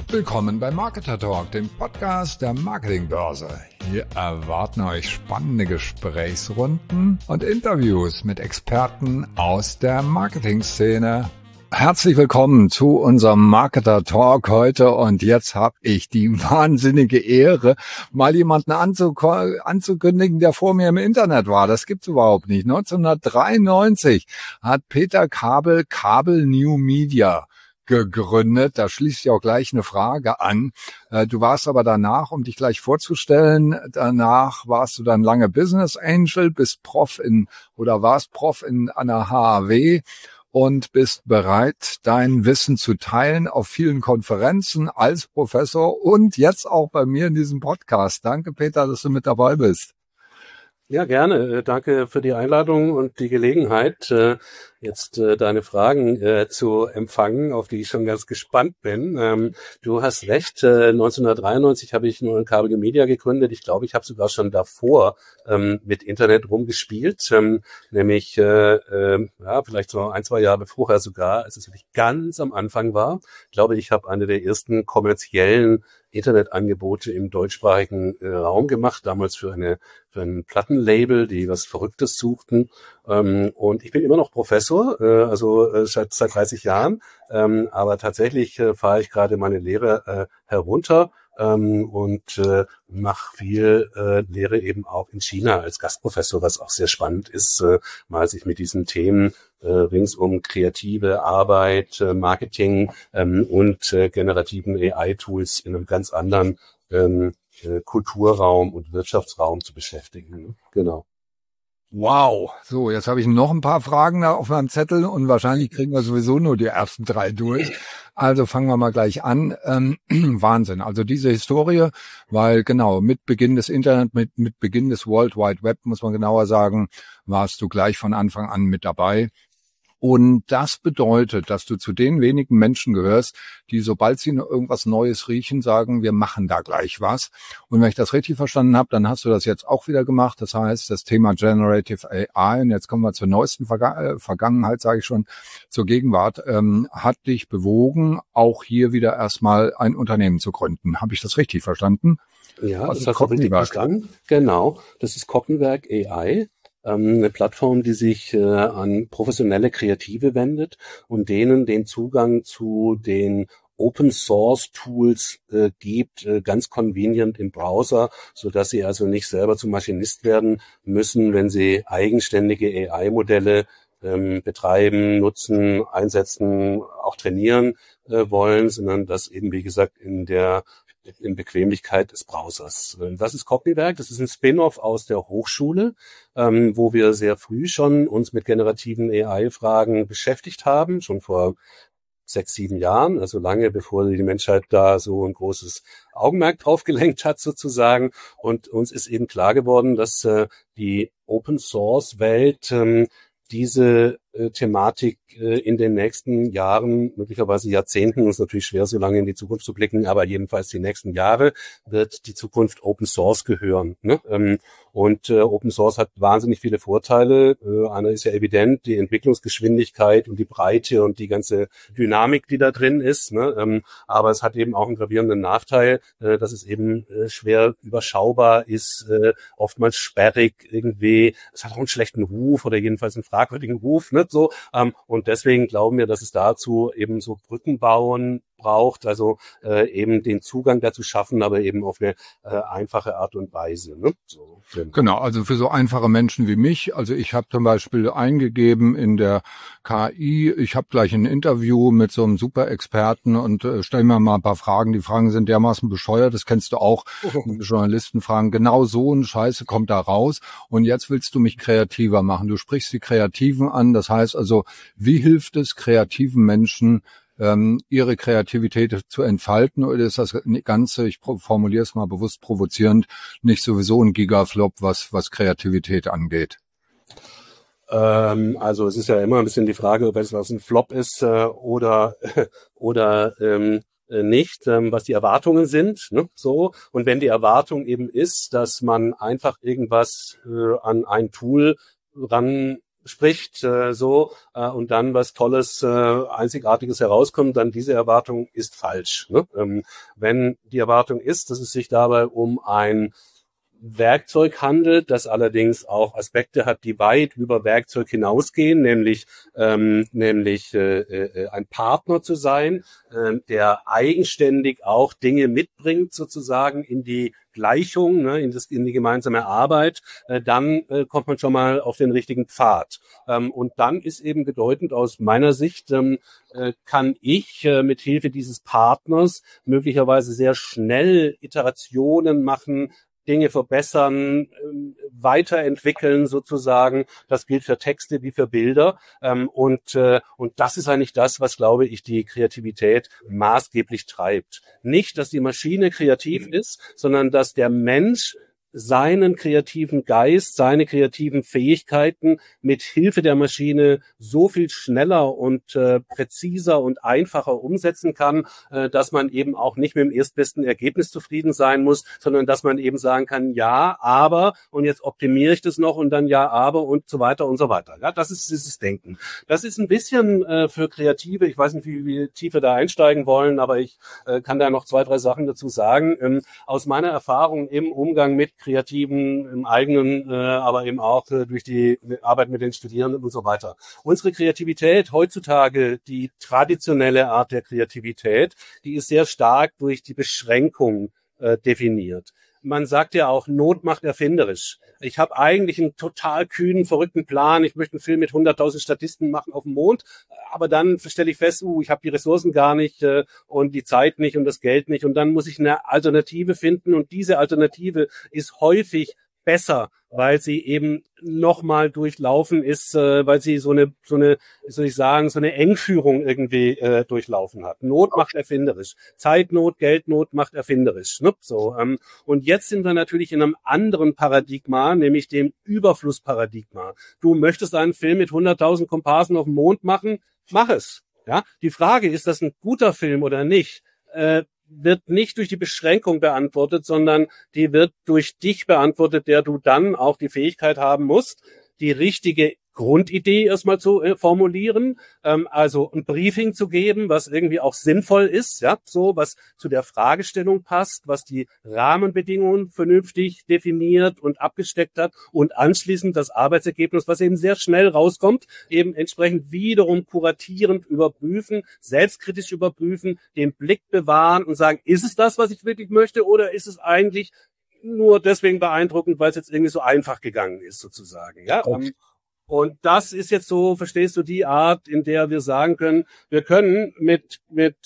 Willkommen bei Marketer Talk, dem Podcast der Marketingbörse. Hier erwarten euch spannende Gesprächsrunden und Interviews mit Experten aus der Marketingszene. Herzlich willkommen zu unserem Marketer Talk heute, und jetzt habe ich die wahnsinnige Ehre, mal jemanden anzukündigen, der vor mir im Internet war. Das gibt's überhaupt nicht. 1993 hat Peter Kabel New Media gegründet. Da schließt sich auch gleich eine Frage an. Du warst aber danach, um dich gleich vorzustellen, danach warst du dann lange Business Angel, warst Prof an der HAW und bist bereit, dein Wissen zu teilen auf vielen Konferenzen als Professor und jetzt auch bei mir in diesem Podcast. Danke, Peter, dass du mit dabei bist. Ja, gerne. Danke für die Einladung und die Gelegenheit, jetzt deine Fragen zu empfangen, auf die ich schon ganz gespannt bin. Du hast recht, 1993 habe ich nur Kabel Media gegründet. Ich glaube, ich habe sogar schon davor mit Internet rumgespielt, nämlich vielleicht so 1-2 Jahre vorher sogar, als es wirklich ganz am Anfang war. Ich glaube, ich habe eine der ersten kommerziellen Internetangebote im deutschsprachigen Raum gemacht, damals für ein Plattenlabel, die was Verrücktes suchten. Und ich bin immer noch Professor, seit 30 Jahren, aber tatsächlich fahre ich gerade meine Lehre herunter und mache viel Lehre eben auch in China als Gastprofessor, was auch sehr spannend ist, mal sich mit diesen Themen rings um kreative Arbeit, Marketing und generativen AI-Tools in einem ganz anderen Kulturraum und Wirtschaftsraum zu beschäftigen. Genau. Wow. So, jetzt habe ich noch ein paar Fragen da auf meinem Zettel und wahrscheinlich kriegen wir sowieso nur die ersten 3 durch. Also fangen wir mal gleich an. Wahnsinn. Also diese Historie, weil genau mit Beginn des Internet, mit Beginn des World Wide Web, muss man genauer sagen, warst du gleich von Anfang an mit dabei. Und das bedeutet, dass du zu den wenigen Menschen gehörst, die, sobald sie irgendwas Neues riechen, sagen, wir machen da gleich was. Und wenn ich das richtig verstanden habe, dann hast du das jetzt auch wieder gemacht. Das heißt, das Thema Generative AI, und jetzt kommen wir zur neuesten Vergangenheit, sage ich schon, zur Gegenwart, hat dich bewogen, auch hier wieder erstmal ein Unternehmen zu gründen. Habe ich das richtig verstanden? Ja, das hast du richtig verstanden. Genau, das ist Cogniwerk AI. Eine Plattform, die sich an professionelle Kreative wendet und denen den Zugang zu den Open Source Tools gibt, ganz convenient im Browser, so dass sie also nicht selber zum Maschinist werden müssen, wenn sie eigenständige AI-Modelle betreiben, nutzen, einsetzen, auch trainieren wollen, sondern das eben, wie gesagt, in Bequemlichkeit des Browsers. Das ist Cogniwerk, das ist ein Spin-off aus der Hochschule, wo wir sehr früh schon uns mit generativen AI-Fragen beschäftigt haben, schon vor 6-7 Jahren, also lange bevor die Menschheit da so ein großes Augenmerk drauf gelenkt hat sozusagen. Und uns ist eben klar geworden, dass die Open-Source-Welt diese Thematik in den nächsten Jahren, möglicherweise Jahrzehnten, ist natürlich schwer, so lange in die Zukunft zu blicken, aber jedenfalls die nächsten Jahre wird die Zukunft Open Source gehören. Ne? Und Open Source hat wahnsinnig viele Vorteile. Einer ist ja evident, die Entwicklungsgeschwindigkeit und die Breite und die ganze Dynamik, die da drin ist. Ne? Aber es hat eben auch einen gravierenden Nachteil, dass es eben schwer überschaubar ist, oftmals sperrig irgendwie. Es hat auch einen schlechten Ruf oder jedenfalls einen fragwürdigen Ruf. Ne? So, und deswegen glauben wir, dass es dazu eben so Brücken bauen braucht, also eben den Zugang dazu schaffen, aber eben auf eine einfache Art und Weise. Ne? So, genau, also für so einfache Menschen wie mich, also ich habe zum Beispiel eingegeben in der KI, ich habe gleich ein Interview mit so einem Super-Experten und stell mir mal ein paar Fragen. Die Fragen sind dermaßen bescheuert, das kennst du auch, Journalisten fragen, genau so ein Scheiße kommt da raus und jetzt willst du mich kreativer machen. Du sprichst die Kreativen an, das heißt also, wie hilft es kreativen Menschen, ihre Kreativität zu entfalten, oder ist das Ganze, ich formuliere es mal bewusst provozierend, nicht sowieso ein Gigaflop, was Kreativität angeht? Also es ist ja immer ein bisschen die Frage, ob es was ein Flop ist oder nicht, was die Erwartungen sind, ne? So. Und wenn die Erwartung eben ist, dass man einfach irgendwas an ein Tool spricht, und dann was Tolles, Einzigartiges herauskommt, dann diese Erwartung ist falsch. Ne? Wenn die Erwartung ist, dass es sich dabei um ein Werkzeug handelt, das allerdings auch Aspekte hat, die weit über Werkzeug hinausgehen, nämlich ein Partner zu sein, der eigenständig auch Dinge mitbringt, sozusagen in die Gleichung, ne, in die gemeinsame Arbeit, dann kommt man schon mal auf den richtigen Pfad. Und dann ist eben bedeutend aus meiner Sicht, kann ich mit Hilfe dieses Partners möglicherweise sehr schnell Iterationen machen, Dinge verbessern, weiterentwickeln sozusagen. Das gilt für Texte wie für Bilder. Und das ist eigentlich das, was, glaube ich, die Kreativität maßgeblich treibt. Nicht, dass die Maschine kreativ ist, sondern dass der Mensch seinen kreativen Geist, seine kreativen Fähigkeiten mit Hilfe der Maschine so viel schneller und präziser und einfacher umsetzen kann, dass man eben auch nicht mit dem erstbesten Ergebnis zufrieden sein muss, sondern dass man eben sagen kann, ja, aber, und jetzt optimiere ich das noch und dann ja, aber und so weiter und so weiter. Ja, das ist dieses Denken. Das ist ein bisschen für Kreative, ich weiß nicht, wie tief wir da einsteigen wollen, aber ich kann da noch 2, 3 Sachen dazu sagen. Aus meiner Erfahrung im Umgang mit Kreativen im eigenen, aber eben auch durch die Arbeit mit den Studierenden und so weiter. Unsere Kreativität heutzutage, die traditionelle Art der Kreativität, die ist sehr stark durch die Beschränkung definiert. Man sagt ja auch, Not macht erfinderisch. Ich habe eigentlich einen total kühnen, verrückten Plan. Ich möchte einen Film mit 100.000 Statisten machen auf dem Mond. Aber dann stelle ich fest, ich habe die Ressourcen gar nicht und die Zeit nicht und das Geld nicht. Und dann muss ich eine Alternative finden. Und diese Alternative ist häufig besser, weil sie eben nochmal durchlaufen ist, weil sie so eine, wie soll ich sagen, so eine Engführung irgendwie durchlaufen hat. Not macht erfinderisch. Zeitnot, Geldnot macht erfinderisch. Ne? So, und jetzt sind wir natürlich in einem anderen Paradigma, nämlich dem Überflussparadigma. Du möchtest einen Film mit 100.000 Komparsen auf dem Mond machen? Mach es. Ja? Die Frage, ist das ein guter Film oder nicht? Wird nicht durch die Beschränkung beantwortet, sondern die wird durch dich beantwortet, der du dann auch die Fähigkeit haben musst, die richtige Grundidee erstmal zu formulieren, also ein Briefing zu geben, was irgendwie auch sinnvoll ist, ja, so, was zu der Fragestellung passt, was die Rahmenbedingungen vernünftig definiert und abgesteckt hat und anschließend das Arbeitsergebnis, was eben sehr schnell rauskommt, eben entsprechend wiederum kuratierend überprüfen, selbstkritisch überprüfen, den Blick bewahren und sagen, ist es das, was ich wirklich möchte, oder ist es eigentlich nur deswegen beeindruckend, weil es jetzt irgendwie so einfach gegangen ist, sozusagen, ja. Und das ist jetzt so, verstehst du, die Art, in der wir sagen können, wir können mit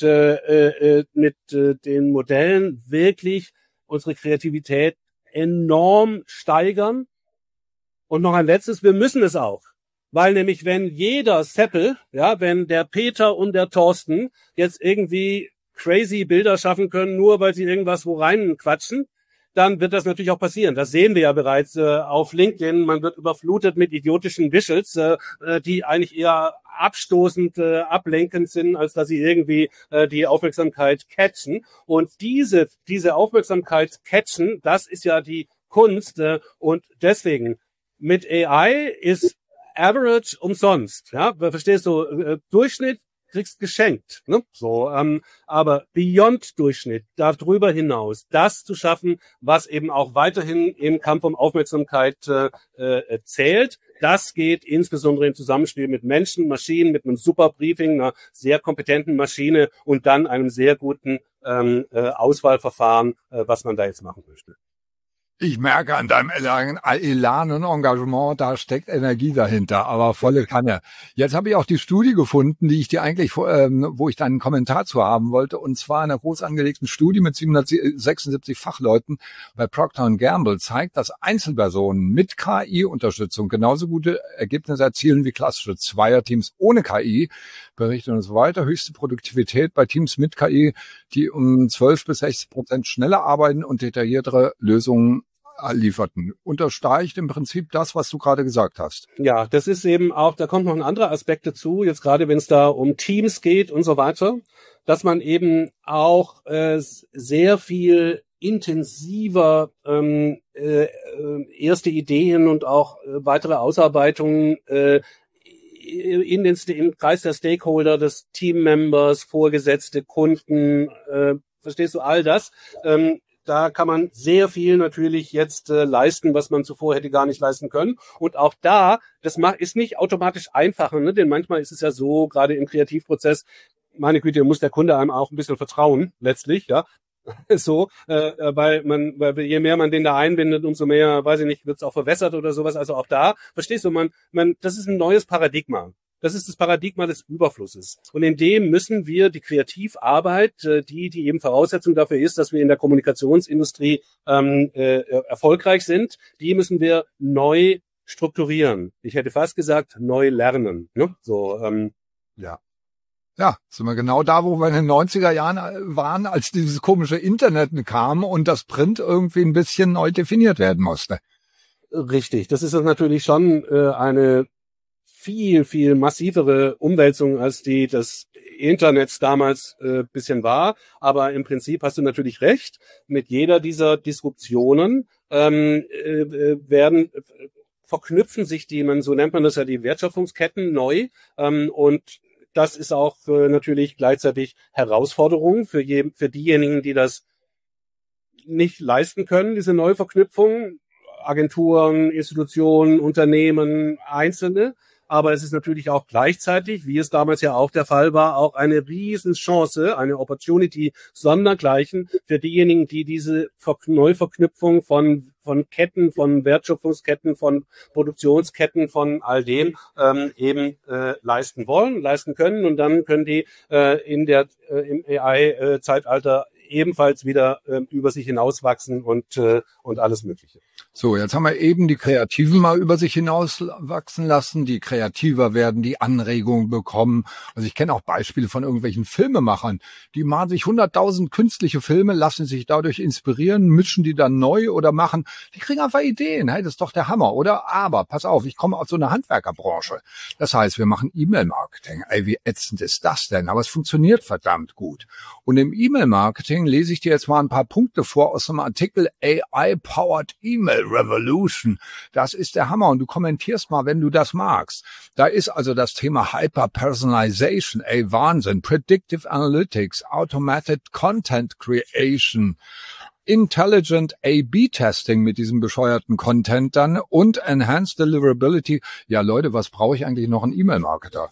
den Modellen wirklich unsere Kreativität enorm steigern. Und noch ein letztes, wir müssen es auch. Weil nämlich, wenn jeder Seppel, ja, wenn der Peter und der Thorsten jetzt irgendwie crazy Bilder schaffen können, nur weil sie irgendwas wo rein quatschen, dann wird das natürlich auch passieren. Das sehen wir ja bereits auf LinkedIn. Man wird überflutet mit idiotischen Visuals, die eigentlich eher abstoßend, ablenkend sind, als dass sie irgendwie die Aufmerksamkeit catchen. Und diese Aufmerksamkeit catchen, das ist ja die Kunst. Und deswegen, mit AI ist Average umsonst. Ja, verstehst du? Durchschnitt kriegst geschenkt, ne? So, aber Beyond Durchschnitt, darüber hinaus, das zu schaffen, was eben auch weiterhin im Kampf um Aufmerksamkeit zählt, das geht insbesondere im Zusammenspiel mit Menschen, Maschinen, mit einem super Briefing, einer sehr kompetenten Maschine und dann einem sehr guten Auswahlverfahren, was man da jetzt machen möchte. Ich merke an deinem Elan und Engagement, da steckt Energie dahinter, aber volle Kanne. Jetzt habe ich auch die Studie gefunden, die ich dir eigentlich, wo ich deinen Kommentar zu haben wollte, und zwar einer groß angelegten Studie mit 776 Fachleuten bei Procter & Gamble zeigt, dass Einzelpersonen mit KI-Unterstützung genauso gute Ergebnisse erzielen wie klassische Zweierteams ohne KI, berichten uns weiter. Höchste Produktivität bei Teams mit KI, die um 12-60% schneller arbeiten und detailliertere Lösungen lieferten. Unterstreicht im Prinzip das, was du gerade gesagt hast. Ja, das ist eben auch, da kommt noch ein anderer Aspekt dazu, jetzt gerade wenn es da um Teams geht und so weiter, dass man eben auch sehr viel intensiver erste Ideen und auch weitere Ausarbeitungen im Kreis der Stakeholder, des Teammembers, Vorgesetzte, Kunden, verstehst du all das? Da kann man sehr viel natürlich jetzt leisten, was man zuvor hätte gar nicht leisten können. Und auch da, ist nicht automatisch einfacher, ne? Denn manchmal ist es ja so, gerade im Kreativprozess, meine Güte, muss der Kunde einem auch ein bisschen vertrauen, letztlich, ja. So, weil je mehr man den da einbindet, umso mehr, weiß ich nicht, wird es auch verwässert oder sowas. Also auch da, verstehst du, das ist ein neues Paradigma. Das ist das Paradigma des Überflusses. Und in dem müssen wir die Kreativarbeit, die eben Voraussetzung dafür ist, dass wir in der Kommunikationsindustrie erfolgreich sind, die müssen wir neu strukturieren. Ich hätte fast gesagt, neu lernen. Ne? So, ja. Ja, sind wir genau da, wo wir in den 90er Jahren waren, als dieses komische Internet kam und das Print irgendwie ein bisschen neu definiert werden musste. Richtig, das ist natürlich schon eine viel, viel massivere Umwälzung, als die des Internets damals bisschen war. Aber im Prinzip hast du natürlich recht, mit jeder dieser Disruptionen verknüpfen sich so nennt man das ja, die Wertschöpfungsketten neu und das ist auch natürlich gleichzeitig Herausforderung für diejenigen, die das nicht leisten können, diese Neuverknüpfung, Agenturen, Institutionen, Unternehmen, Einzelne. Aber es ist natürlich auch gleichzeitig, wie es damals ja auch der Fall war, auch eine Riesenchance, eine Opportunity sondergleichen für diejenigen, die diese Neuverknüpfung von Ketten, von Wertschöpfungsketten, von Produktionsketten, von all dem eben leisten wollen, leisten können. Und dann können die im AI-Zeitalter ebenfalls wieder über sich hinauswachsen und alles Mögliche. So, jetzt haben wir eben die Kreativen mal über sich hinauswachsen lassen, die kreativer werden, die Anregungen bekommen. Also ich kenne auch Beispiele von irgendwelchen Filmemachern, die machen sich 100.000 künstliche Filme, lassen sich dadurch inspirieren, mischen die dann neu oder machen, die kriegen einfach Ideen. Hey, das ist doch der Hammer, oder? Aber, pass auf, ich komme aus so einer Handwerkerbranche. Das heißt, wir machen E-Mail-Marketing. Ey, wie ätzend ist das denn? Aber es funktioniert verdammt gut. Und im E-Mail-Marketing lese ich dir jetzt mal ein paar Punkte vor aus einem Artikel AI-Powered Email Revolution. Das ist der Hammer und du kommentierst mal, wenn du das magst. Da ist also das Thema Hyper-Personalization, ey Wahnsinn, Predictive Analytics, Automated Content Creation, Intelligent A/B-Testing mit diesem bescheuerten Content dann und Enhanced Deliverability. Ja Leute, was brauche ich eigentlich noch einen E-Mail-Marketer?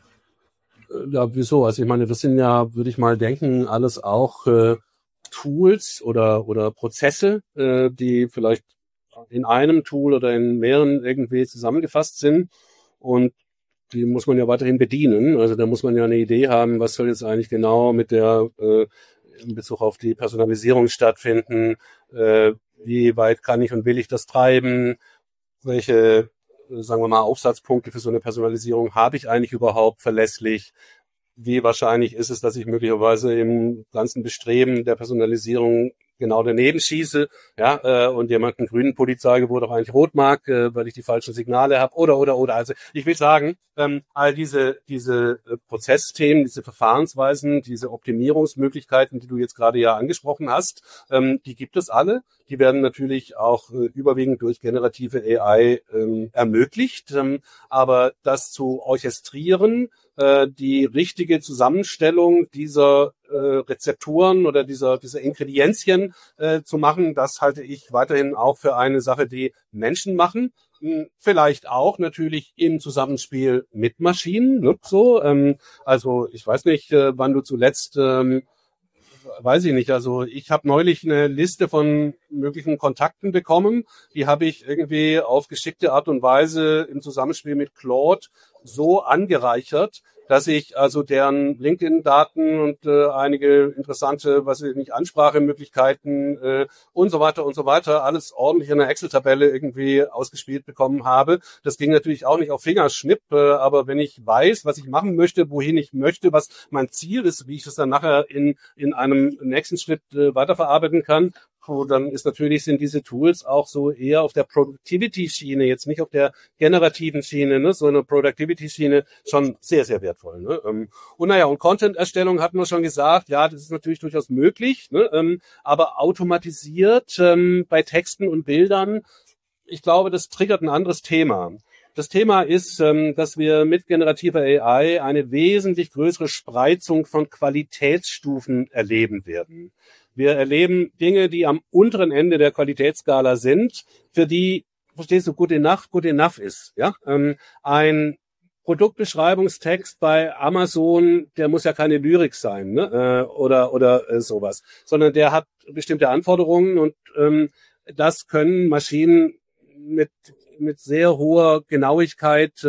Ja, wieso? Also ich meine, das sind ja, würde ich mal denken, alles auch Tools oder Prozesse, die vielleicht in einem Tool oder in mehreren irgendwie zusammengefasst sind und die muss man ja weiterhin bedienen. Also da muss man ja eine Idee haben, was soll jetzt eigentlich genau mit der in Bezug auf die Personalisierung stattfinden, wie weit kann ich und will ich das treiben, welche, sagen wir mal, Aufsatzpunkte für so eine Personalisierung habe ich eigentlich überhaupt verlässlich, wie wahrscheinlich ist es, dass ich möglicherweise im ganzen Bestreben der Personalisierung genau daneben schieße, ja, und jemanden grünen Pulli zeige, wo doch eigentlich rot mag, weil ich die falschen Signale habe, oder. Also ich will sagen, all diese Prozessthemen, diese Verfahrensweisen, diese Optimierungsmöglichkeiten, die du jetzt gerade ja angesprochen hast, die gibt es alle. Die werden natürlich auch überwiegend durch generative AI ermöglicht, aber das zu orchestrieren, die richtige Zusammenstellung dieser Rezepturen oder dieser Ingredienzien zu machen, das halte ich weiterhin auch für eine Sache, die Menschen machen. Vielleicht auch natürlich im Zusammenspiel mit Maschinen. Ne? So, also ich weiß nicht, wann du zuletzt weiß ich nicht, also ich habe neulich eine Liste von möglichen Kontakten bekommen, die habe ich irgendwie auf geschickte Art und Weise im Zusammenspiel mit Claude so angereichert, dass ich also deren LinkedIn-Daten und einige interessante, was weiß ich nicht, Ansprachemöglichkeiten und so weiter, alles ordentlich in einer Excel-Tabelle irgendwie ausgespielt bekommen habe. Das ging natürlich auch nicht auf Fingerschnipp, aber wenn ich weiß, was ich machen möchte, wohin ich möchte, was mein Ziel ist, wie ich das dann nachher in einem nächsten Schritt weiterverarbeiten kann, dann ist natürlich, sind diese Tools auch so eher auf der Productivity-Schiene, jetzt nicht auf der generativen Schiene, ne, sondern Productivity-Schiene schon sehr, sehr wertvoll. Ne? Und und Content-Erstellung hatten wir schon gesagt, ja, das ist natürlich durchaus möglich, ne, aber automatisiert bei Texten und Bildern, ich glaube, das triggert ein anderes Thema. Das Thema ist, dass wir mit generativer AI eine wesentlich größere Spreizung von Qualitätsstufen erleben werden. Wir erleben Dinge, die am unteren Ende der Qualitätsskala sind, für die, verstehst du, good enough ist. Ja, ein Produktbeschreibungstext bei Amazon, der muss ja keine Lyrik sein, ne? Oder sowas, sondern der hat bestimmte Anforderungen und das können Maschinen mit sehr hoher Genauigkeit,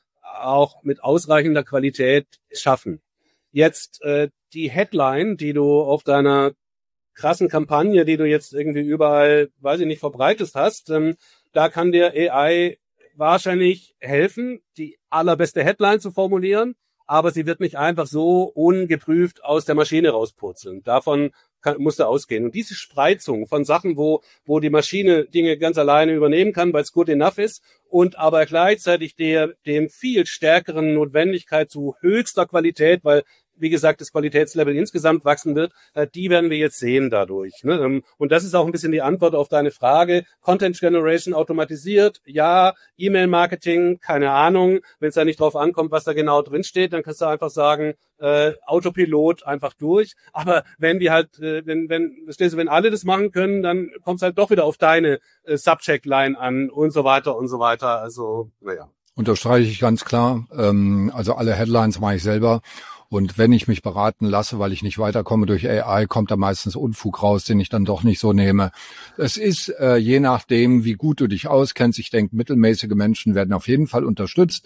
auch mit ausreichender Qualität schaffen. Jetzt die Headline, die du auf deiner krassen Kampagne, die du jetzt irgendwie überall, weiß ich nicht, verbreitest hast, da kann dir AI wahrscheinlich helfen, die allerbeste Headline zu formulieren, aber sie wird nicht einfach so ungeprüft aus der Maschine rauspurzeln. Davon musst du ausgehen. Und diese Spreizung von Sachen, wo die Maschine Dinge ganz alleine übernehmen kann, weil es good enough ist, und aber gleichzeitig dem viel stärkeren Notwendigkeit zu höchster Qualität, weil wie gesagt, das Qualitätslevel insgesamt wachsen wird, die werden wir jetzt sehen dadurch. Ne? Und das ist auch ein bisschen die Antwort auf deine Frage. Content Generation automatisiert, ja. E-Mail-Marketing, keine Ahnung. Wenn es da nicht drauf ankommt, was da genau drin steht, dann kannst du einfach sagen, Autopilot einfach durch. Aber wenn die halt, wenn alle das machen können, dann kommt es halt doch wieder auf deine Subject-Line an und so weiter und so weiter. Also, naja. Unterstreiche ich ganz klar. Also alle Headlines mache ich selber. Und wenn ich mich beraten lasse, weil ich nicht weiterkomme durch AI, kommt da meistens Unfug raus, den ich dann doch nicht so nehme. Es ist je nachdem, wie gut du dich auskennst. Ich denke, mittelmäßige Menschen werden auf jeden Fall unterstützt.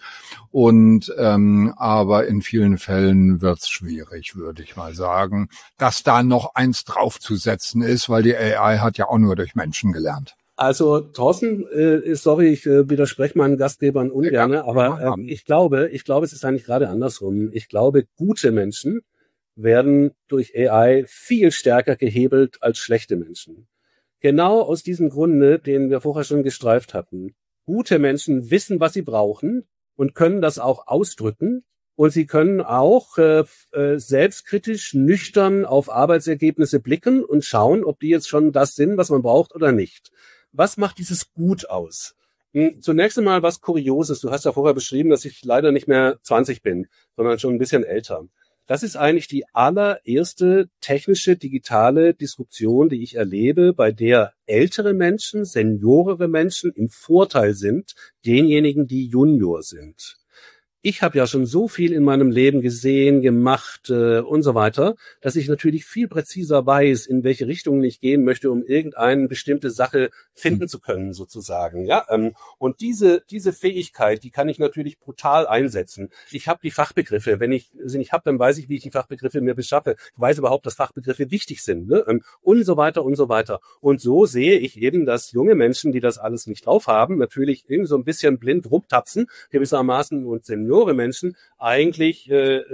Und aber in vielen Fällen wird's schwierig, würde ich mal sagen, dass da noch eins draufzusetzen ist, weil die AI hat ja auch nur durch Menschen gelernt. Also Thorsten, sorry, ich widerspreche meinen Gastgebern ungern, aber ich glaube, es ist eigentlich gerade andersrum. Ich glaube, gute Menschen werden durch AI viel stärker gehebelt als schlechte Menschen. Genau aus diesem Grunde, den wir vorher schon gestreift hatten. Gute Menschen wissen, was sie brauchen und können das auch ausdrücken. Und sie können auch selbstkritisch, nüchtern auf Arbeitsergebnisse blicken und schauen, ob die jetzt schon das sind, was man braucht oder nicht. Was macht dieses Gut aus? Zunächst einmal was Kurioses. Du hast ja vorher beschrieben, dass ich leider nicht mehr 20 bin, sondern schon ein bisschen älter. Das ist eigentlich die allererste technische, digitale Disruption, die ich erlebe, bei der ältere Menschen, seniorere Menschen im Vorteil sind, denjenigen, die Junior sind. Ich habe ja schon so viel in meinem Leben gesehen, gemacht und so weiter, dass ich natürlich viel präziser weiß, in welche Richtung ich gehen möchte, um irgendeine bestimmte Sache finden zu können, sozusagen. Ja, und diese Fähigkeit, die kann ich natürlich brutal einsetzen. Ich habe die Fachbegriffe. Wenn ich sie nicht habe, dann weiß ich, wie ich die Fachbegriffe mir beschaffe. Ich weiß überhaupt, dass Fachbegriffe wichtig sind, ne? Und so weiter und so weiter. Und so sehe ich eben, dass junge Menschen, die das alles nicht drauf haben, natürlich irgendwie so ein bisschen blind rumtapsen, gewissermaßen, und Senioren Menschen eigentlich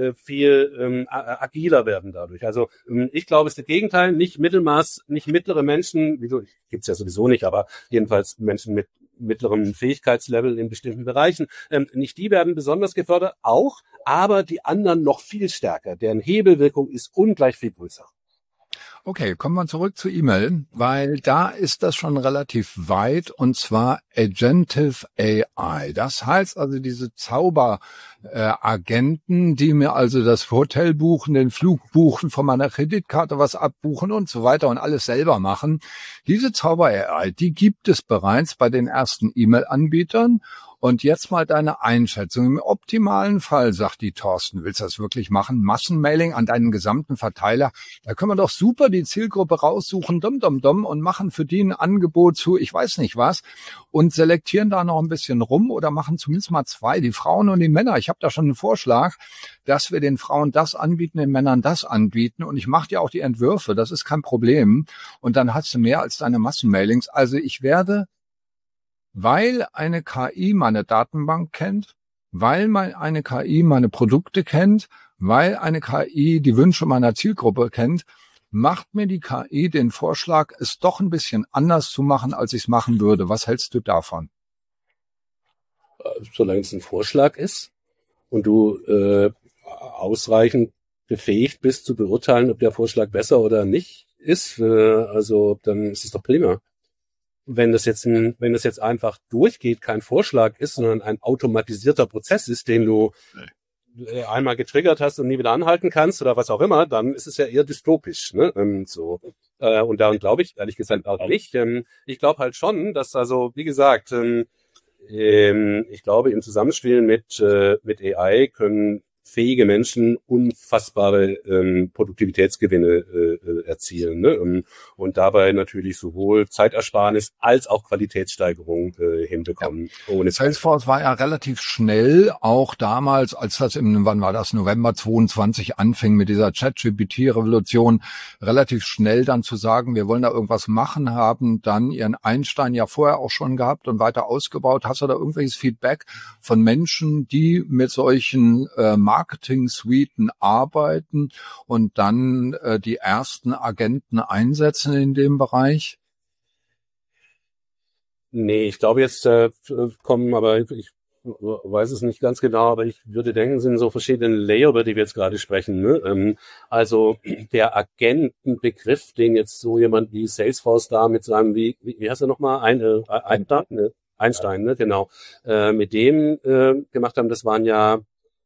viel agiler werden dadurch. Also ich glaube, es ist das Gegenteil, nicht mittlere Menschen, gibt's ja sowieso nicht, aber jedenfalls Menschen mit mittlerem Fähigkeitslevel in bestimmten Bereichen, nicht die werden besonders gefördert, auch, aber die anderen noch viel stärker. Deren Hebelwirkung ist ungleich viel größer. Okay, kommen wir zurück zu E-Mail, weil da ist das schon relativ weit, und zwar Agentive AI. Das heißt also diese Zauberagenten, die mir also das Hotel buchen, den Flug buchen, von meiner Kreditkarte was abbuchen und so weiter und alles selber machen. Diese Zauber-AI, die gibt es bereits bei den ersten E-Mail-Anbietern. Und jetzt mal deine Einschätzung. Im optimalen Fall, sagt die Thorsten, willst du das wirklich machen? Massenmailing an deinen gesamten Verteiler? Da können wir doch super die Zielgruppe raussuchen, und machen für die ein Angebot zu, ich weiß nicht was, und selektieren da noch ein bisschen rum oder machen zumindest mal zwei, die Frauen und die Männer. Ich habe da schon einen Vorschlag, dass wir den Frauen das anbieten, den Männern das anbieten. Und ich mache dir auch die Entwürfe, das ist kein Problem. Und dann hast du mehr als deine Massenmailings. Also ich werde, weil eine KI meine Datenbank kennt, weil eine KI meine Produkte kennt, weil eine KI die Wünsche meiner Zielgruppe kennt, macht mir die KI den Vorschlag, es doch ein bisschen anders zu machen, als ich es machen würde. Was hältst du davon? Solange es ein Vorschlag ist und du ausreichend befähigt bist zu beurteilen, ob der Vorschlag besser oder nicht ist, also dann ist es doch prima. Wenn das jetzt einfach durchgeht, kein Vorschlag ist, sondern ein automatisierter Prozess ist, den du einmal getriggert hast und nie wieder anhalten kannst oder was auch immer, dann ist es ja eher dystopisch, ne? Und daran glaube ich ehrlich gesagt auch nicht. Ich glaube halt schon, dass also, wie gesagt, ich glaube, im Zusammenspiel mit AI können fähige Menschen unfassbare Produktivitätsgewinne erzielen, ne? Und dabei natürlich sowohl Zeitersparnis als auch Qualitätssteigerung hinbekommen. Ja. Salesforce war ja relativ schnell, auch damals, als das wann war das, November 22 anfing mit dieser ChatGPT-Revolution, relativ schnell dann zu sagen, wir wollen da irgendwas machen, haben dann ihren Einstein ja vorher auch schon gehabt und weiter ausgebaut. Hast du da irgendwelches Feedback von Menschen, die mit solchen Marketing-Suiten arbeiten und dann die ersten Agenten einsetzen in dem Bereich? Nee, ich glaube jetzt kommen, aber ich weiß es nicht ganz genau, aber ich würde denken, es sind so verschiedene Layer, über die wir jetzt gerade sprechen, ne? Also der Agentenbegriff, den jetzt so jemand wie Salesforce da mit seinem, wie heißt er nochmal? Einstein, ne? Genau. Mit dem gemacht haben, das waren ja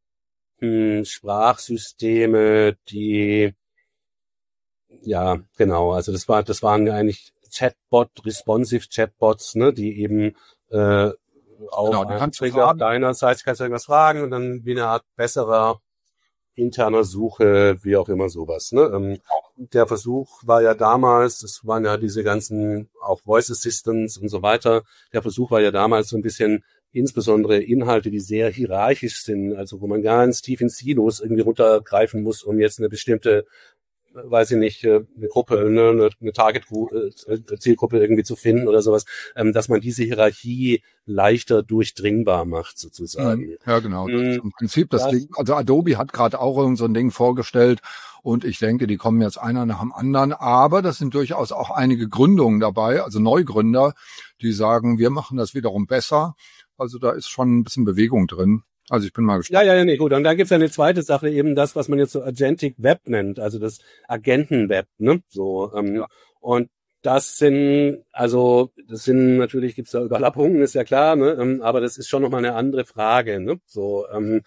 Sprachsysteme, die, ja, genau, also das waren eigentlich responsive Chatbots, ne, die eben auch genau, deinerseits kannst du irgendwas fragen und dann wie eine Art besserer interner Suche, wie auch immer sowas, ne. Der Versuch war ja damals, das waren ja diese ganzen auch Voice Assistants und so weiter, der Versuch war ja damals so ein bisschen insbesondere Inhalte, die sehr hierarchisch sind, also wo man ganz tief in Silos irgendwie runtergreifen muss, um jetzt eine bestimmte, weiß ich nicht, eine Gruppe, eine Target-Zielgruppe irgendwie zu finden oder sowas, dass man diese Hierarchie leichter durchdringbar macht, sozusagen. Ja, genau. Das ist im Prinzip das Ding. Also Adobe hat gerade auch so ein Ding vorgestellt und ich denke, die kommen jetzt einer nach dem anderen. Aber das sind durchaus auch einige Gründungen dabei, also Neugründer, die sagen, wir machen das wiederum besser. Also da ist schon ein bisschen Bewegung drin. Also ich bin mal gespannt. Ja, nee, gut. Und dann gibt's ja eine zweite Sache, eben das, was man jetzt so Agentic Web nennt, also das Agentenweb, ne? So, Ja. Und das sind natürlich, gibt's da Überlappungen, ist ja klar, ne? Aber das ist schon nochmal eine andere Frage, ne? So,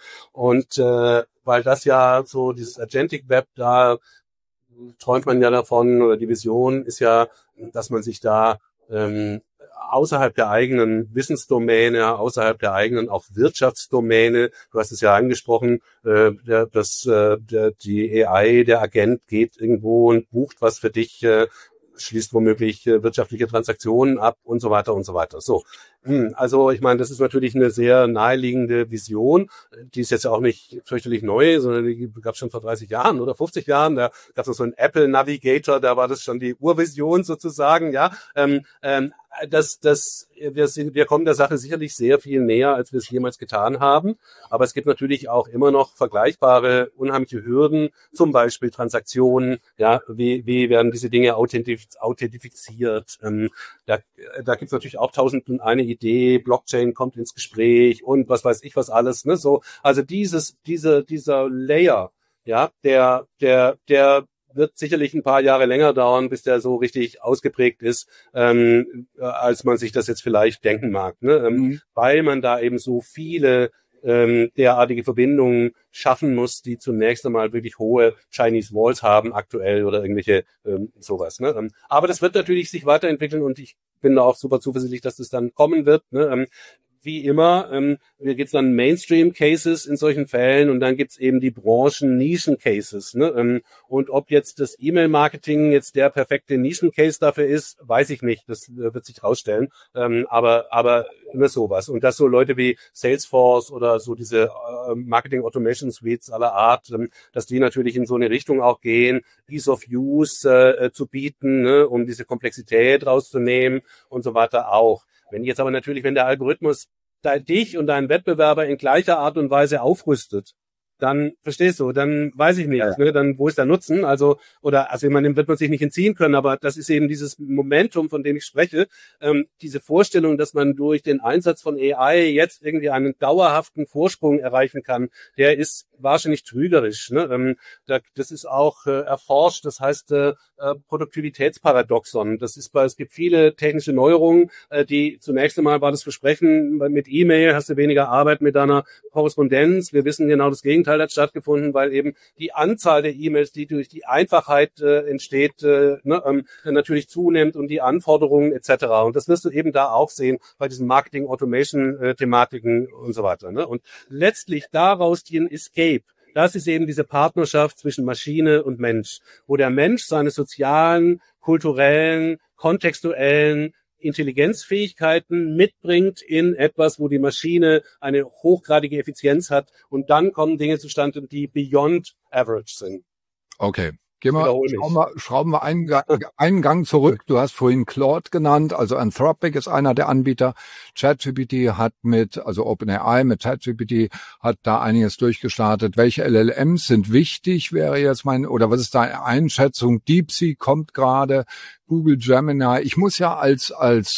weil das ja so, dieses Agentic Web, da träumt man ja davon, oder die Vision ist ja, dass man sich da außerhalb der eigenen Wissensdomäne, außerhalb der eigenen auch Wirtschaftsdomäne, du hast es ja angesprochen, die AI, der Agent geht irgendwo und bucht was für dich, schließt womöglich wirtschaftliche Transaktionen ab und so weiter und so weiter. So, also ich meine, das ist natürlich eine sehr naheliegende Vision. Die ist jetzt auch nicht fürchterlich neu, sondern die gab es schon vor 30 Jahren oder 50 Jahren. Da gab es noch so einen Apple Navigator, da war das schon die Urvision sozusagen. Ja, wir kommen der Sache sicherlich sehr viel näher, als wir es jemals getan haben. Aber es gibt natürlich auch immer noch vergleichbare, unheimliche Hürden, zum Beispiel Transaktionen. Ja, wie werden diese Dinge authentifiziert? Da gibt es natürlich auch 1001 Idee. Blockchain kommt ins Gespräch und was weiß ich was alles. Ne? So, also dieser Layer, ja, der wird sicherlich ein paar Jahre länger dauern, bis der so richtig ausgeprägt ist, als man sich das jetzt vielleicht denken mag, ne? Weil man da eben so viele derartige Verbindungen schaffen muss, die zunächst einmal wirklich hohe Chinese Walls haben aktuell oder irgendwelche sowas. Ne? Aber das wird natürlich sich weiterentwickeln und ich bin da auch super zuversichtlich, dass das dann kommen wird. Ne? Wie immer, gibt's dann Mainstream-Cases in solchen Fällen und dann gibt's eben die Branchen-Nischen-Cases. Ne? Und ob jetzt das E-Mail-Marketing jetzt der perfekte Nischen-Case dafür ist, weiß ich nicht. Das wird sich rausstellen. Aber immer sowas. Und dass so Leute wie Salesforce oder so diese Marketing-Automation-Suites aller Art, dass die natürlich in so eine Richtung auch gehen, Ease of Use zu bieten, ne? Um diese Komplexität rauszunehmen und so weiter auch. Wenn der Algorithmus dich und deinen Wettbewerber in gleicher Art und Weise aufrüstet, dann, verstehst du, dann weiß ich nicht, ne, dann wo ist der Nutzen? Also ich meine, dem wird man sich nicht entziehen können, aber das ist eben dieses Momentum, von dem ich spreche, diese Vorstellung, dass man durch den Einsatz von AI jetzt irgendwie einen dauerhaften Vorsprung erreichen kann, der ist wahrscheinlich trügerisch, ne? Das ist auch erforscht, das heißt Produktivitätsparadoxon. Es gibt viele technische Neuerungen, die zunächst einmal war das Versprechen, mit E-Mail hast du weniger Arbeit mit deiner Korrespondenz. Wir wissen genau, das Gegenteil hat stattgefunden, weil eben die Anzahl der E-Mails, die durch die Einfachheit entsteht, natürlich zunimmt und die Anforderungen etc. Und das wirst du eben da auch sehen bei diesen Marketing-Automation-Thematiken und so weiter. Ne? Und letztlich daraus die Escape. Das ist eben diese Partnerschaft zwischen Maschine und Mensch, wo der Mensch seine sozialen, kulturellen, kontextuellen Intelligenzfähigkeiten mitbringt in etwas, wo die Maschine eine hochgradige Effizienz hat. Und dann kommen Dinge zustande, die beyond average sind. Okay. Schrauben wir einen Gang zurück. Du hast vorhin Claude genannt, also Anthropic ist einer der Anbieter. ChatGPT also OpenAI mit ChatGPT hat da einiges durchgestartet. Welche LLMs sind wichtig, wäre jetzt oder was ist deine Einschätzung? DeepSeek kommt gerade, Google Gemini. Ich muss ja als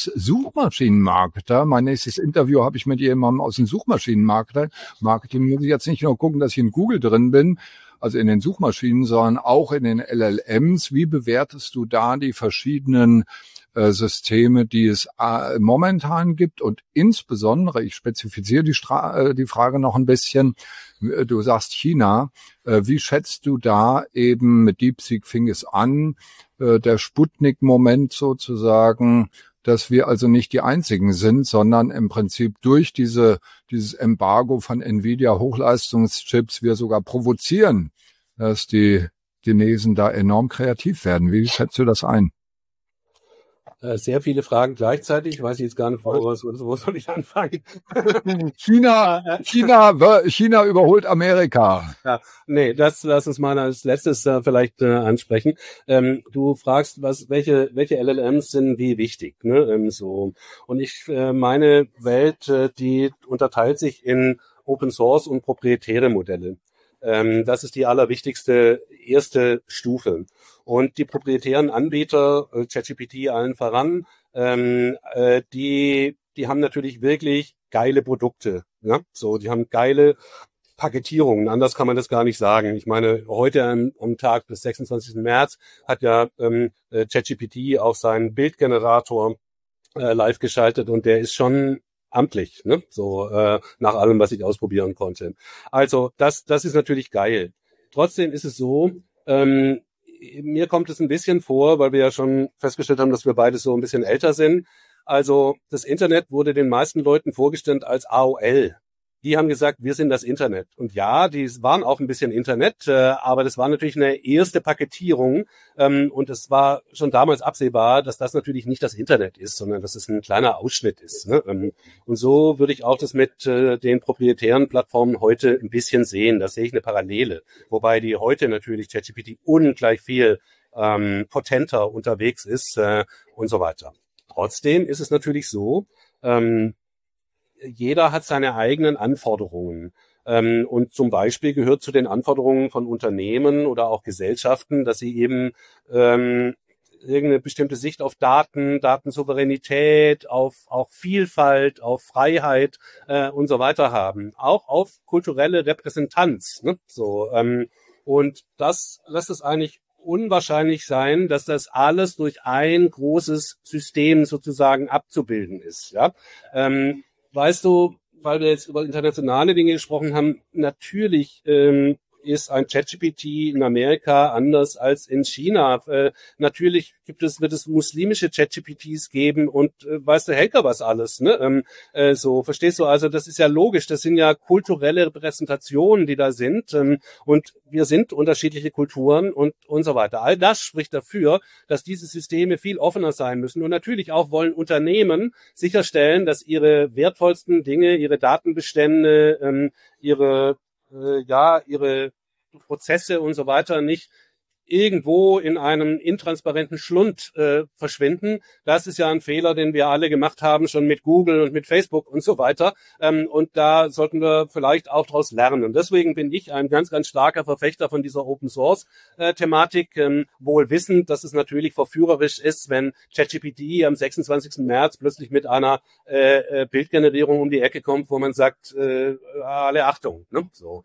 Suchmaschinenmarketer, mein nächstes Interview habe ich mit jemandem aus dem Suchmaschinenmarketing, muss ich jetzt nicht nur gucken, dass ich in Google drin bin, also in den Suchmaschinen, sondern auch in den LLMs. Wie bewertest du da die verschiedenen Systeme, die es momentan gibt? Und insbesondere, ich spezifiziere die Frage noch ein bisschen, du sagst China, wie schätzt du da eben, mit DeepSeek fing es an, der Sputnik-Moment sozusagen, dass wir also nicht die Einzigen sind, sondern im Prinzip durch dieses Embargo von Nvidia Hochleistungschips wir sogar provozieren, dass die Chinesen da enorm kreativ werden. Wie schätzt du das ein? Sehr viele Fragen gleichzeitig. Weiß ich jetzt gar nicht, wo soll ich anfangen? China überholt Amerika. Ja, nee, lass uns mal als letztes vielleicht ansprechen. Du fragst, welche LLMs sind wie wichtig, ne? So. Und meine Welt, die unterteilt sich in Open Source und proprietäre Modelle. Das ist die allerwichtigste erste Stufe. Und die proprietären Anbieter, ChatGPT allen voran, die haben natürlich wirklich geile Produkte. Ja? So, die haben geile Paketierungen. Anders kann man das gar nicht sagen. Ich meine, heute am Tag des 26. März hat ja ChatGPT auch seinen Bildgenerator live geschaltet und der ist schon amtlich, ne? So nach allem, was ich ausprobieren konnte. Also das ist natürlich geil. Trotzdem ist es so, mir kommt es ein bisschen vor, weil wir ja schon festgestellt haben, dass wir beide so ein bisschen älter sind. Also das Internet wurde den meisten Leuten vorgestellt als AOL. Die haben gesagt, wir sind das Internet. Und ja, die waren auch ein bisschen Internet, aber das war natürlich eine erste Paketierung. Und es war schon damals absehbar, dass das natürlich nicht das Internet ist, sondern dass es ein kleiner Ausschnitt ist. Ne? Und so würde ich auch das mit den proprietären Plattformen heute ein bisschen sehen. Da sehe ich eine Parallele. Wobei die heute natürlich ChatGPT ungleich viel potenter unterwegs ist und so weiter. Trotzdem ist es natürlich so, jeder hat seine eigenen Anforderungen. Und zum Beispiel gehört zu den Anforderungen von Unternehmen oder auch Gesellschaften, dass sie eben irgendeine bestimmte Sicht auf Daten, Datensouveränität, auf Vielfalt, auf Freiheit und so weiter haben. Auch auf kulturelle Repräsentanz. Ne? So, und das lässt es eigentlich unwahrscheinlich sein, dass das alles durch ein großes System sozusagen abzubilden ist. Ja. Weißt du, weil wir jetzt über internationale Dinge gesprochen haben, natürlich ist ein ChatGPT in Amerika anders als in China. Natürlich wird es muslimische ChatGPTs geben und weißt du, Henker was alles, ne? So, verstehst du? Also das ist ja logisch, das sind ja kulturelle Repräsentationen, die da sind und wir sind unterschiedliche Kulturen und so weiter. All das spricht dafür, dass diese Systeme viel offener sein müssen und natürlich auch wollen Unternehmen sicherstellen, dass ihre wertvollsten Dinge, ihre Datenbestände, ihre Prozesse und so weiter nicht irgendwo in einem intransparenten Schlund verschwinden. Das ist ja ein Fehler, den wir alle gemacht haben, schon mit Google und mit Facebook und so weiter. Und da sollten wir vielleicht auch daraus lernen. Und deswegen bin ich ein ganz, ganz starker Verfechter von dieser Open-Source-Thematik, wohl wissend, dass es natürlich verführerisch ist, wenn ChatGPT am 26. März plötzlich mit einer Bildgenerierung um die Ecke kommt, wo man sagt, alle Achtung. Ne? So.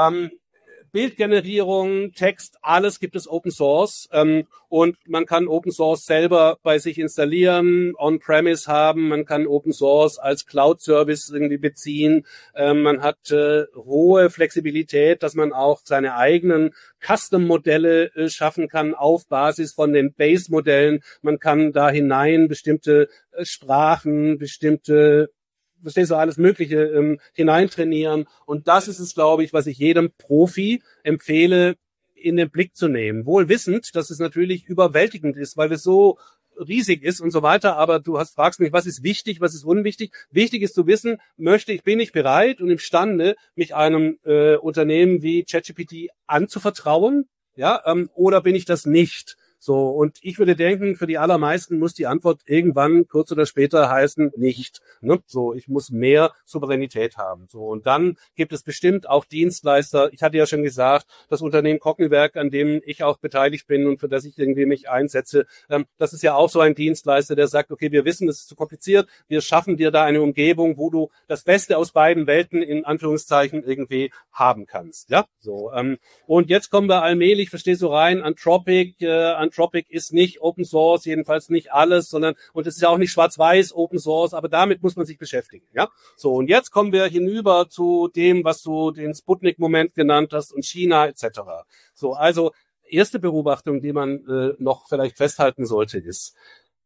Bildgenerierung, Text, alles gibt es Open Source und man kann Open Source selber bei sich installieren, on-premise haben, man kann Open Source als Cloud-Service irgendwie beziehen, man hat hohe Flexibilität, dass man auch seine eigenen Custom-Modelle schaffen kann auf Basis von den Base-Modellen. Man kann da hinein bestimmte Sprachen, bestimmte verstehst du, alles Mögliche hineintrainieren. Und das ist es, glaube ich, was ich jedem Profi empfehle, in den Blick zu nehmen. Wohl wissend, dass es natürlich überwältigend ist, weil es so riesig ist und so weiter. Aber fragst mich, was ist wichtig, was ist unwichtig? Wichtig ist zu wissen, bin ich bereit und imstande, mich einem Unternehmen wie ChatGPT anzuvertrauen? Ja, oder bin ich das nicht? So, und ich würde denken, für die allermeisten muss die Antwort irgendwann kurz oder später heißen, nicht. Ne? So, ich muss mehr Souveränität haben. So, und dann gibt es bestimmt auch Dienstleister. Ich hatte ja schon gesagt, das Unternehmen Cogniwerk, an dem ich auch beteiligt bin und für das ich irgendwie mich einsetze, das ist ja auch so ein Dienstleister, der sagt, okay, wir wissen, das ist zu kompliziert, wir schaffen dir da eine Umgebung, wo du das Beste aus beiden Welten in Anführungszeichen irgendwie haben kannst. Ja, so. Und jetzt kommen wir allmählich, verstehst du, rein, Anthropic ist nicht Open Source, jedenfalls nicht alles, sondern, und es ist ja auch nicht schwarz-weiß Open Source, aber damit muss man sich beschäftigen, ja. So, und jetzt kommen wir hinüber zu dem, was du den Sputnik-Moment genannt hast und China etc. So, also, erste Beobachtung, die man noch vielleicht festhalten sollte, ist,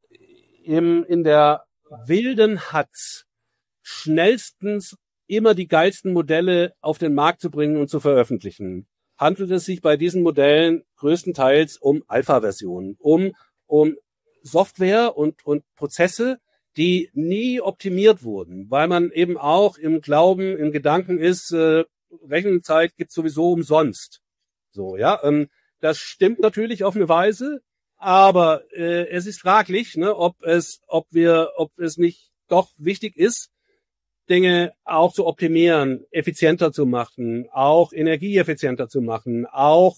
in der wilden Hatz schnellstens immer die geilsten Modelle auf den Markt zu bringen und zu veröffentlichen, handelt es sich bei diesen Modellen größtenteils um Alpha-Versionen, um Software und Prozesse, die nie optimiert wurden, weil man eben auch im Glauben, im Gedanken ist, Rechenzeit gibt's sowieso umsonst. So, ja, das stimmt natürlich auf eine Weise, aber es ist fraglich, ne, ob es nicht doch wichtig ist, Dinge auch zu optimieren, effizienter zu machen, auch energieeffizienter zu machen, auch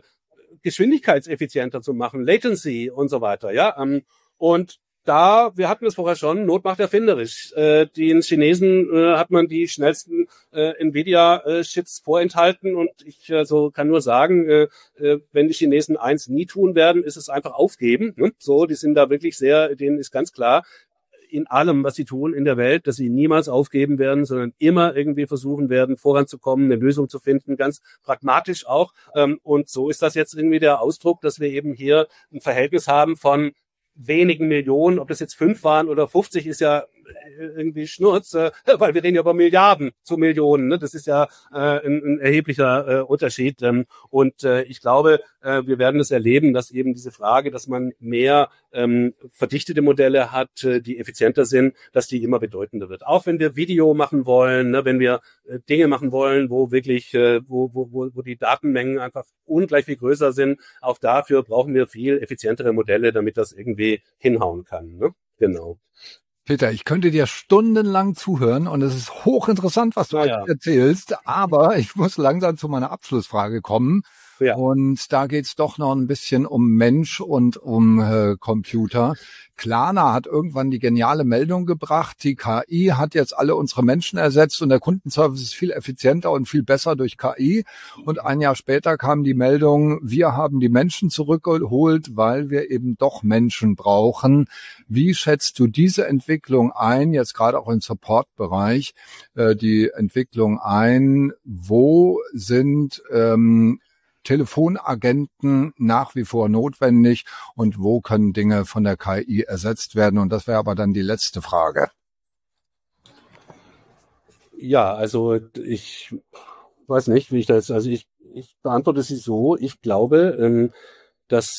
geschwindigkeitseffizienter zu machen, Latency und so weiter, ja. Und da, wir hatten es vorher schon, Not macht erfinderisch. Den Chinesen hat man die schnellsten Nvidia-Chips vorenthalten und ich kann nur sagen, wenn die Chinesen eins nie tun werden, ist es einfach aufgeben. Ne? So, die sind da wirklich denen ist ganz klar, in allem, was sie tun in der Welt, dass sie niemals aufgeben werden, sondern immer irgendwie versuchen werden, voranzukommen, eine Lösung zu finden, ganz pragmatisch auch. Und so ist das jetzt irgendwie der Ausdruck, dass wir eben hier ein Verhältnis haben von wenigen Millionen, ob das jetzt 5 waren oder 50, ist ja irgendwie Schnurz, weil wir reden ja über Milliarden zu Millionen. Ne? Das ist ja ein erheblicher Unterschied. Und ich glaube, wir werden es erleben, dass eben diese Frage, dass man mehr verdichtete Modelle hat, die effizienter sind, dass die immer bedeutender wird. Auch wenn wir Video machen wollen, ne, wenn wir Dinge machen wollen, wo wirklich, wo die Datenmengen einfach ungleich viel größer sind, auch dafür brauchen wir viel effizientere Modelle, damit das irgendwie hinhauen kann. Ne? Genau. Peter, ich könnte dir stundenlang zuhören und es ist hochinteressant, was du erzählst, aber ich muss langsam zu meiner Abschlussfrage kommen. Ja. Und da geht's doch noch ein bisschen um Mensch und um Computer. Klarna hat irgendwann die geniale Meldung gebracht, die KI hat jetzt alle unsere Menschen ersetzt und der Kundenservice ist viel effizienter und viel besser durch KI. Und ein Jahr später kam die Meldung, wir haben die Menschen zurückgeholt, weil wir eben doch Menschen brauchen. Wie schätzt du diese Entwicklung ein, jetzt gerade auch im Support-Bereich, die Entwicklung ein? Wo sind Telefonagenten nach wie vor notwendig und wo können Dinge von der KI ersetzt werden? Und das wäre aber dann die letzte Frage. Ja, also ich weiß nicht, wie ich das, also ich beantworte sie so, ich glaube, dass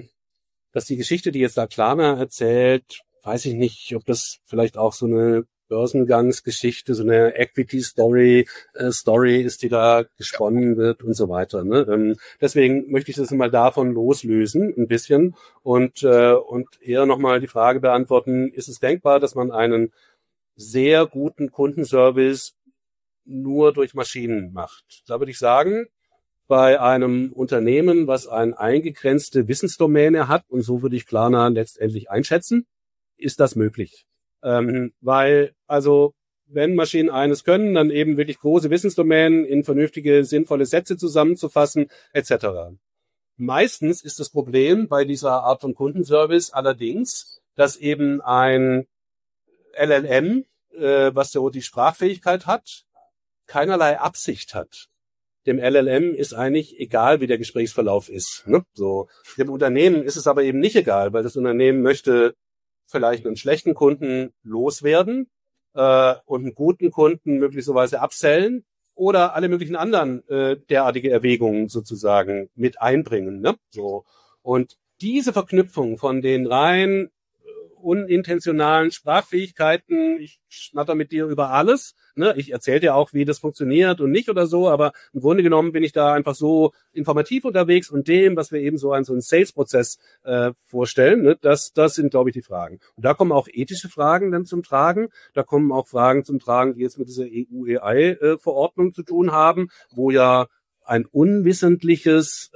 die Geschichte, die jetzt da Klarna erzählt, weiß ich nicht, ob das vielleicht auch so eine Börsengangsgeschichte, so eine Equity-Story ist, die da gesponnen wird und so weiter. Ne? Deswegen möchte ich das mal davon loslösen, ein bisschen, und eher nochmal die Frage beantworten, ist es denkbar, dass man einen sehr guten Kundenservice nur durch Maschinen macht? Da würde ich sagen, bei einem Unternehmen, was eine eingegrenzte Wissensdomäne hat, und so würde ich Klarna letztendlich einschätzen, ist das möglich. Weil, also, wenn Maschinen eines können, dann eben wirklich große Wissensdomänen in vernünftige, sinnvolle Sätze zusammenzufassen, etc. Meistens ist das Problem bei dieser Art von Kundenservice allerdings, dass eben ein LLM, was ja die Sprachfähigkeit hat, keinerlei Absicht hat. Dem LLM ist eigentlich egal, wie der Gesprächsverlauf ist. Ne? So, dem Unternehmen ist es aber eben nicht egal, weil das Unternehmen möchte vielleicht einen schlechten Kunden loswerden und einen guten Kunden möglicherweise upsellen oder alle möglichen anderen derartige Erwägungen sozusagen mit einbringen. Ne? So, und diese Verknüpfung von den rein unintentionalen Sprachfähigkeiten, ich schnatter mit dir über alles, ne? Ich erzähle dir auch, wie das funktioniert und nicht oder so, aber im Grunde genommen bin ich da einfach so informativ unterwegs und dem, was wir eben so an so einen Sales-Prozess vorstellen, ne? Das sind, glaube ich, die Fragen. Und da kommen auch ethische Fragen dann zum Tragen, da kommen auch Fragen zum Tragen, die jetzt mit dieser EU-AI-Verordnung zu tun haben, wo ja ein unwissentliches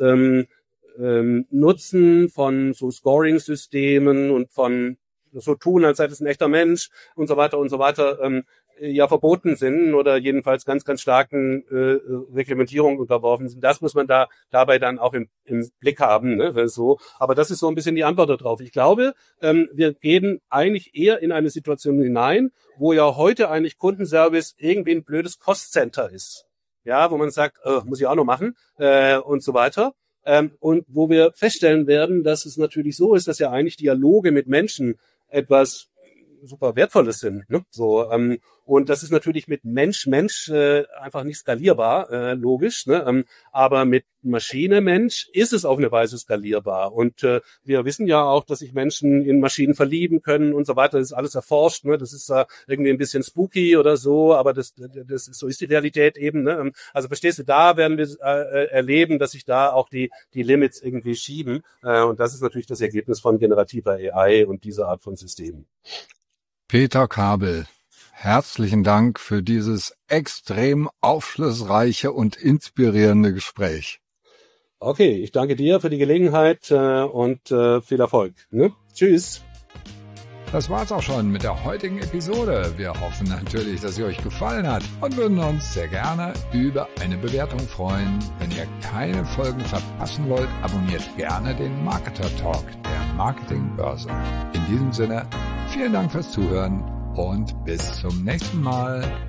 Nutzen von so Scoring-Systemen und von so tun, als sei es ein echter Mensch und so weiter, ja verboten sind oder jedenfalls ganz, ganz starken Reglementierungen unterworfen sind. Das muss man dabei dann auch im Blick haben, ne? So. Aber das ist so ein bisschen die Antwort darauf. Ich glaube, wir gehen eigentlich eher in eine Situation hinein, wo ja heute eigentlich Kundenservice irgendwie ein blödes Cost-Center ist. Ja, wo man sagt, muss ich auch noch machen und so weiter. Und wo wir feststellen werden, dass es natürlich so ist, dass ja eigentlich Dialoge mit Menschen etwas super Wertvolles sind. Ne? So, und das ist natürlich mit Mensch einfach nicht skalierbar, logisch. Ne? Aber mit Maschine-Mensch ist es auf eine Weise skalierbar. Und wir wissen ja auch, dass sich Menschen in Maschinen verlieben können und so weiter. Das ist alles erforscht. Ne? Das ist irgendwie ein bisschen spooky oder so, aber das ist, so ist die Realität eben. Ne? Also verstehst du, da werden wir erleben, dass sich da auch die Limits irgendwie schieben. Und das ist natürlich das Ergebnis von generativer AI und dieser Art von Systemen. Peter Kabel, herzlichen Dank für dieses extrem aufschlussreiche und inspirierende Gespräch. Okay, ich danke dir für die Gelegenheit und viel Erfolg. Ne? Tschüss. Das war's auch schon mit der heutigen Episode. Wir hoffen natürlich, dass sie euch gefallen hat und würden uns sehr gerne über eine Bewertung freuen. Wenn ihr keine Folgen verpassen wollt, abonniert gerne den Marketer Talk der Marketingbörse. In diesem Sinne, vielen Dank fürs Zuhören und bis zum nächsten Mal.